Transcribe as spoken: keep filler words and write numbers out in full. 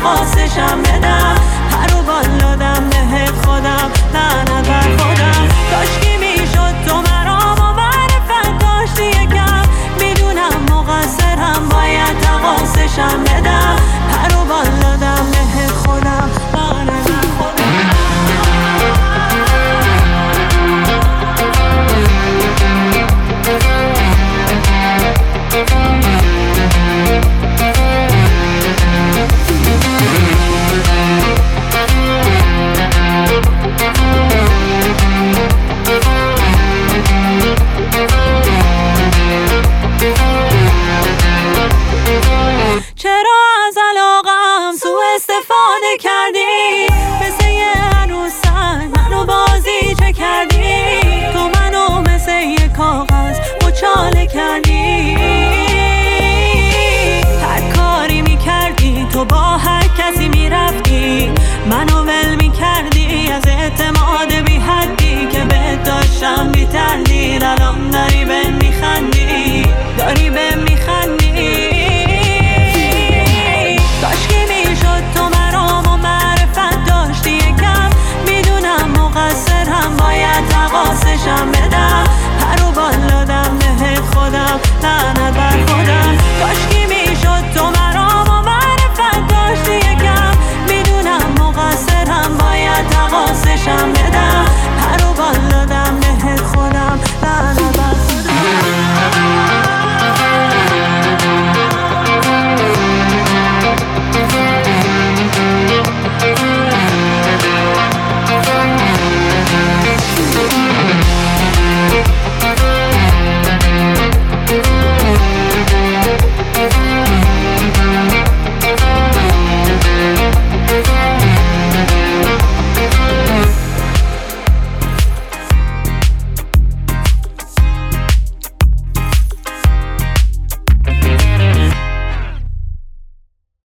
تقاصشم بدم، پر و بال دادم بهت خودم، لعنت بر خودم. کاشکی میشد تو مرام و معرفت داشتی یکم، میدونم مقصرم باید تقاصشم بدم، پر و بال دادم بهت خودم، لعنت بر خودم. چرا از علاقم سوء استفاده کردی؟ مثل یه عروسک منو بازی چه کردی؟ تو منو مثل یه کاغذ مچاله کردی. هر کاری میکردی تو با هر کسی میرفتی، منو ول میکردی از اعتماد بی حدی که بهت داشتم بی تردید. الان داری بهم میخندی